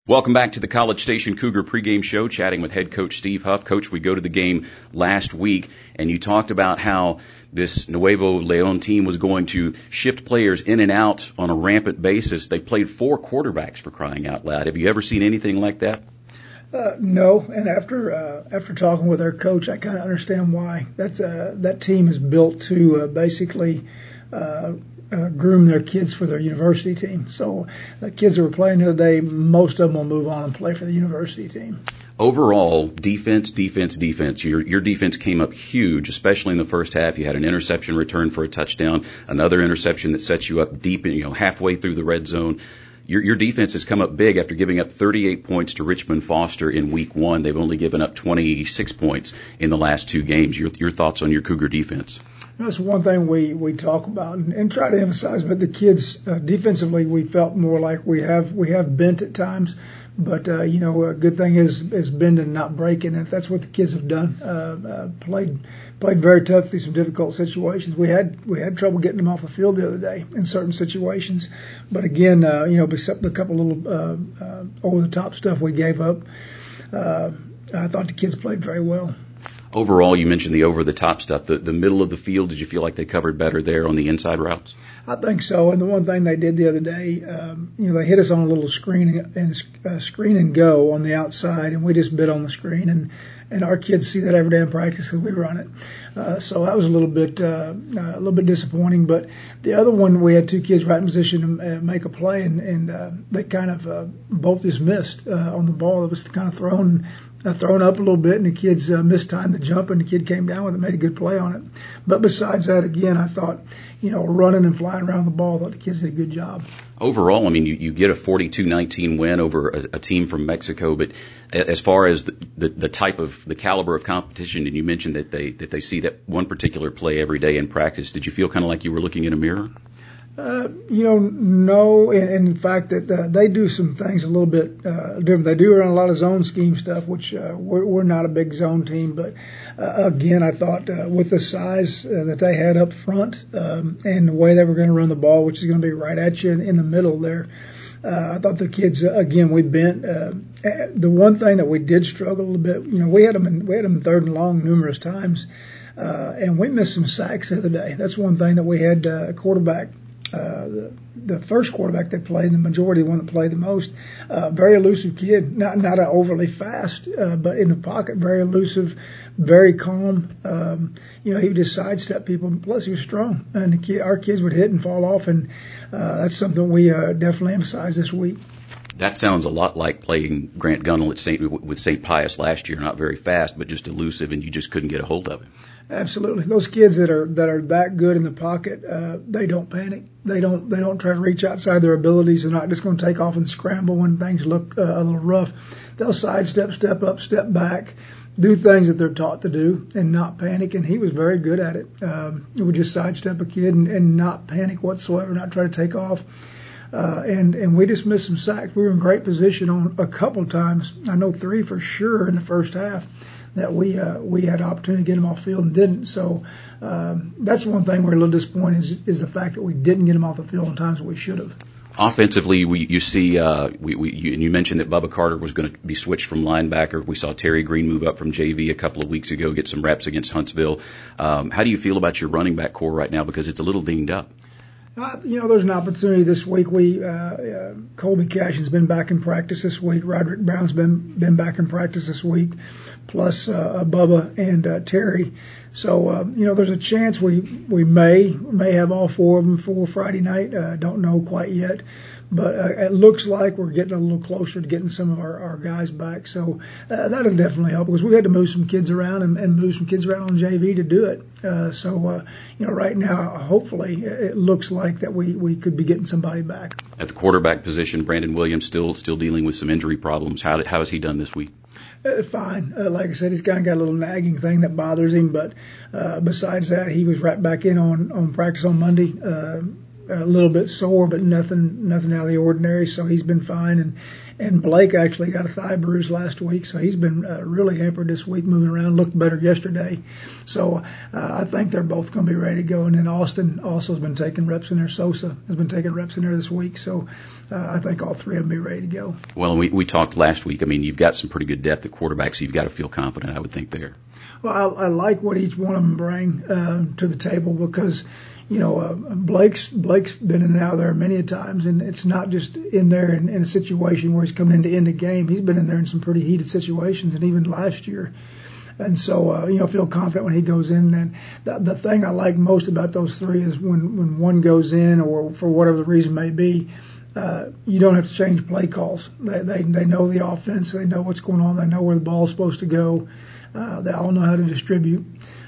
Welcome back to the College Station Cougar pregame show, chatting with head coach Steve Huff. Coach, we go to the game last week, and you talked about how this Nuevo Leon team was going to shift players in and out on a rampant basis. They played 4 quarterbacks, for crying out loud. Have you ever seen anything like that? No, and after talking with our coach, I kind of understand why. That team is built to basically groom their kids for their university team. So the kids that were playing today, most of them will move on and play for the university team. Overall, defense. Your defense came up huge, especially in the first half. You had an interception return for a touchdown, another interception that sets you up deep, halfway through the red zone. Your defense has come up big after giving up 38 points to Richmond Foster in week 1. They've only given up 26 points in the last 2 games. Your thoughts on your Cougar defense? That's one thing we talk about and try to emphasize. But the kids defensively, we felt more like we have bent at times. But a good thing is bending, not breaking, and that's what the kids have done. Played very tough through some difficult situations. We had trouble getting them off the field the other day in certain situations. But again, except a couple little over the top stuff we gave up, I thought the kids played very well. Overall, you mentioned the over-the-top stuff. The middle of the field, did you feel like they covered better there on the inside routes? I think so. And the one thing they did the other day, they hit us on a little screen and go on the outside, and we just bit on the screen. And our kids see that every day in practice because we run it. So that was a little bit disappointing. But the other one, we had 2 kids right in position to make a play, and they kind of both just missed on the ball. It was kind of thrown up a little bit, and the kids mistimed the jump, and the kid came down with it, made a good play on it. But besides that, again, I thought, running and flying around the ball, I thought the kids did a good job. Overall, you get a 42-19 win over a team from Mexico, but as far as the caliber of competition, and you mentioned that they see that one particular play every day in practice, did you feel kind of like you were looking in a mirror? No, and in fact that they do some things a little bit different. They do run a lot of zone scheme stuff, which we're not a big zone team. But again, I thought with the size that they had up front and the way they were going to run the ball, which is going to be right at you in the middle there, I thought the kids again we bent. The one thing that we did struggle a little bit, we had them in third and long numerous times, and we missed some sacks the other day. That's one thing that we had a quarterback. The first quarterback they played, the majority, the one that played the most, very elusive kid, not overly fast, but in the pocket, very elusive, very calm. He would just sidestep people. Plus, he was strong, and our kids would hit and fall off, and that's something we definitely emphasize this week. That sounds a lot like playing Grant Gunnell with St. Pius last year. Not very fast, but just elusive, and you just couldn't get a hold of him. Absolutely. Those kids that are that good in the pocket, they don't panic. They don't try to reach outside their abilities. They're not just going to take off and scramble when things look a little rough. They'll sidestep, step up, step back, do things that they're taught to do, and not panic. And he was very good at it. He would just sidestep a kid and not panic whatsoever, not try to take off. And we just missed some sacks. We were in great position on a couple of times. I know 3 for sure in the first half that we had opportunity to get them off field and didn't. So that's one thing we're a little disappointed is the fact that we didn't get them off the field in times that we should have. Offensively, you see, and you mentioned that Bubba Carter was going to be switched from linebacker. We saw Terry Green move up from JV a couple of weeks ago, get some reps against Huntsville. How do you feel about your running back core right now? Because it's a little dinged up. There's an opportunity this week. Colby Cash has been back in practice this week. Roderick Brown's been back in practice this week, plus Bubba and Terry. So there's a chance we may have all 4 of them for Friday night. Don't know quite yet. But it looks like we're getting a little closer to getting some of our guys back. So that'll definitely help because we had to move some kids around and move some kids around on JV to do it. So right now, hopefully, it looks like that we could be getting somebody back. At the quarterback position, Brandon Williams still dealing with some injury problems. How has he done this week? Fine. Like I said, he's kind of got a little nagging thing that bothers him. But besides that, he was right back in on practice on Monday. a little bit sore, but nothing out of the ordinary. So he's been fine. And Blake actually got a thigh bruise last week, so he's been really hampered this week, moving around, looked better yesterday. So I think they're both going to be ready to go. And then Austin also has been taking reps in there. Sosa has been taking reps in there this week. So I think all three of them be ready to go. Well, we talked last week. I mean, you've got some pretty good depth at quarterback, so you've got to feel confident, I would think, there. Well, I like what each one of them bring to the table because, Blake's been in and out of there many a times, and it's not just in there in a situation where he's coming in to end a game. He's been in there in some pretty heated situations, and even last year. And so, feel confident when he goes in. And the thing I like most about those three is when one goes in, or for whatever the reason may be, you don't have to change play calls. They know the offense. They know what's going on. They know where the ball's supposed to go. They all know how to distribute.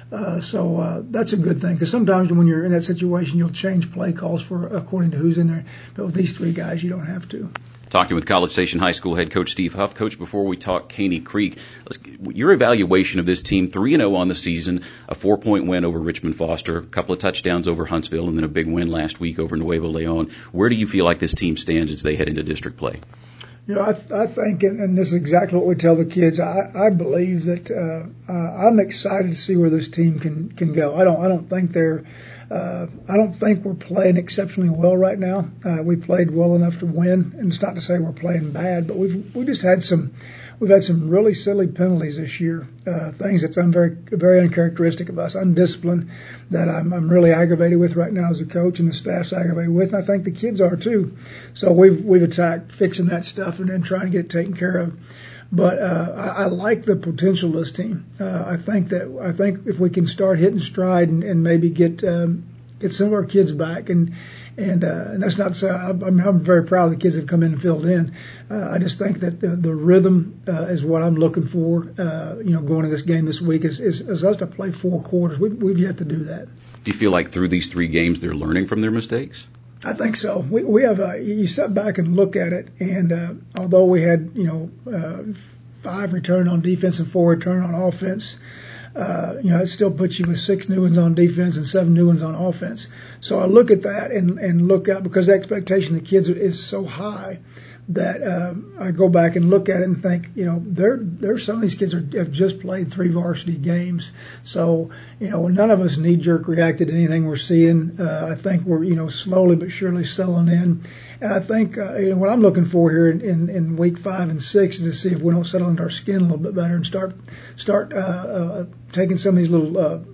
So that's a good thing, because sometimes when you're in that situation, you'll change play calls according to who's in there. But with these three guys, you don't have to. Talking with College Station High School head coach Steve Huff. Coach, before we talk Caney Creek, your evaluation of this team, 3-0 on the season, a 4-point win over Richmond Foster, a couple of touchdowns over Huntsville, and then a big win last week over Nuevo Leon. Where do you feel like this team stands as they head into district play? I think, and this is exactly what we tell the kids, I believe that I'm excited to see where this team can go. I don't think we're playing exceptionally well right now. We played well enough to win, and it's not to say we're playing bad, but we've had some really silly penalties this year, things that's very, very uncharacteristic of us, undisciplined, that I'm really aggravated with right now as a coach, and the staff's aggravated with, and I think the kids are too. So we've attacked fixing that stuff and then trying to get it taken care of. But I like the potential of this team. I think if we can start hitting stride and maybe get some of our kids back, and that's not to say I'm very proud of the kids that have come in and filled in. I just think that the rhythm is what I'm looking for. Going to this game this week is us to play 4 quarters. We've yet to do that. Do you feel like through these 3 games they're learning from their mistakes? I think so. We have you step back and look at it, and although we had 5 return on defense and 4 return on offense, it still puts you with 6 new ones on defense and 7 new ones on offense. So I look at that and look at, because the expectation of the kids is so high, that I go back and look at it and think, there's some of these kids have just played 3 varsity games. So, none of us knee-jerk reacted to anything we're seeing. I think we're, slowly but surely settling in. And I think what I'm looking for here in week 5 and 6 is to see if we don't settle into our skin a little bit better and start taking some of these little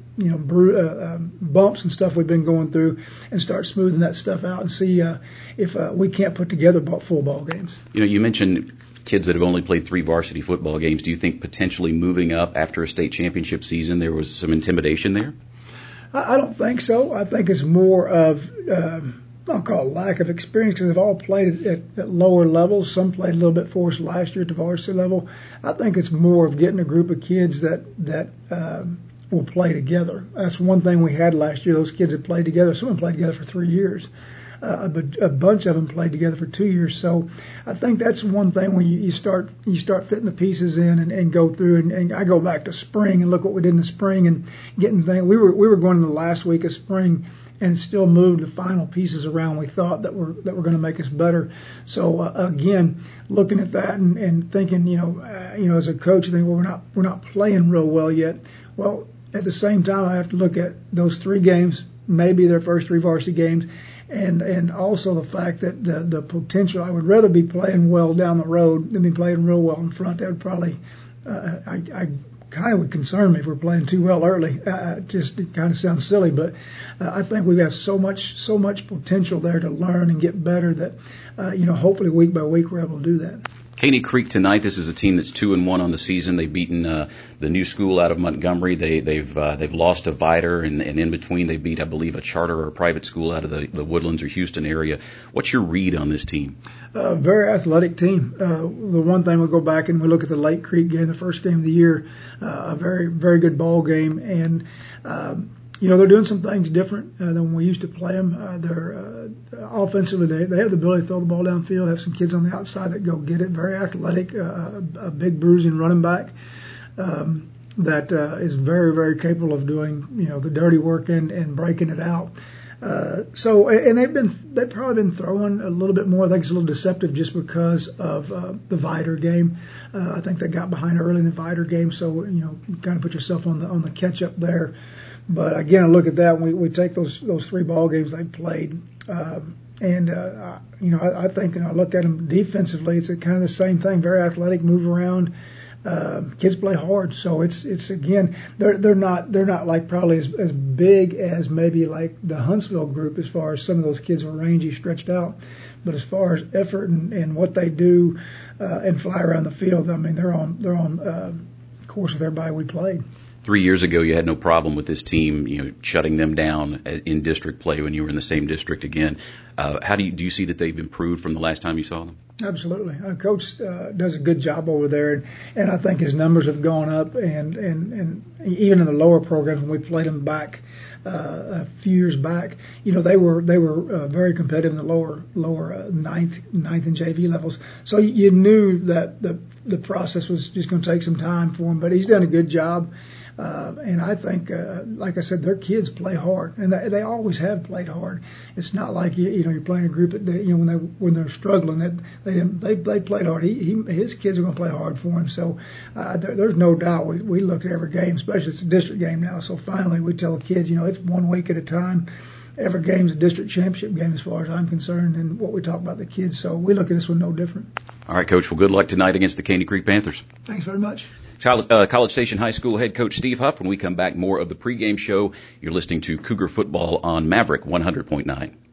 bumps and stuff we've been going through and start smoothing that stuff out and see if we can't put together full ball games. You mentioned kids that have only played 3 varsity football games. Do you think potentially moving up after a state championship season there was some intimidation there? I don't think so. I think it's more of I'll call it lack of experience, because they've all played at lower levels. Some played a little bit for us last year at the varsity level. I think it's more of getting a group of kids that will play together. That's one thing we had last year. Those kids that played together, some of them played together for 3 years. But a bunch of them played together for 2 years. So I think that's one thing when you start fitting the pieces in and go through. And I go back to spring and look what we did in the spring and getting things. We were going in the last week of spring and still moved the final pieces around we thought that were going to make us better. So again, looking at that and thinking, as a coach, I think, well, we're not playing real well yet. Well, at the same time, I have to look at those 3 games, maybe their first 3 varsity games, and also the fact that the potential. I would rather be playing well down the road than be playing real well in front. That would probably I kind of would concern me if we're playing too well early. Just it kind of sounds silly, but I think we have so much potential there to learn and get better that hopefully week by week we're able to do that. Caney Creek tonight. This is a team that's 2-1 on the season. They've beaten the new school out of Montgomery. They've lost to Vidor, and in between they beat, I believe, a charter or a private school out of the Woodlands or Houston area. What's your read on this team? Very athletic team. The one thing we'll go back and we look at the Lake Creek game, the first game of the year, a very, very good ball game, and they're doing some things different than when we used to play them. They're offensively, they have the ability to throw the ball downfield, have some kids on the outside that go get it. Very athletic, a big bruising running back that is very, very capable of doing the dirty work and breaking it out. And they've probably been throwing a little bit more. I think it's a little deceptive just because of the Vidor game. I think they got behind early in the Vidor game, so kind of put yourself on the catch up there. But again, I look at that. We take those 3 ball games they played, I think I look at them defensively. It's kind of the same thing. Very athletic, move around. Kids play hard, so it's again they're not like probably as big as maybe like the Huntsville group as far as some of those kids were rangy, stretched out, but as far as effort and what they do and fly around the field, I mean they're on course with everybody we played. 3 years ago, you had no problem with this team, shutting them down in district play when you were in the same district again. How do you see that they've improved from the last time you saw them? Absolutely. Our coach does a good job over there, and I think his numbers have gone up. And even in the lower programs, when we played them back a few years back, they were very competitive in the lower ninth and JV levels. So you knew that the process was just going to take some time for him, but he's done a good job. And I think, like I said, their kids play hard, and they always have played hard. It's not like you're playing a group that when they're struggling that they played hard. His kids are going to play hard for him. So there's no doubt. We look at every game, especially it's a district game now. So finally, we tell the kids, it's 1 week at a time. Every game's a district championship game as far as I'm concerned, and what we talk about the kids. So we look at this one no different. All right, Coach. Well, good luck tonight against the Caney Creek Panthers. Thanks very much. College Station High School head coach Steve Huff. When we come back, more of the pregame show. You're listening to Cougar Football on Maverick 100.9.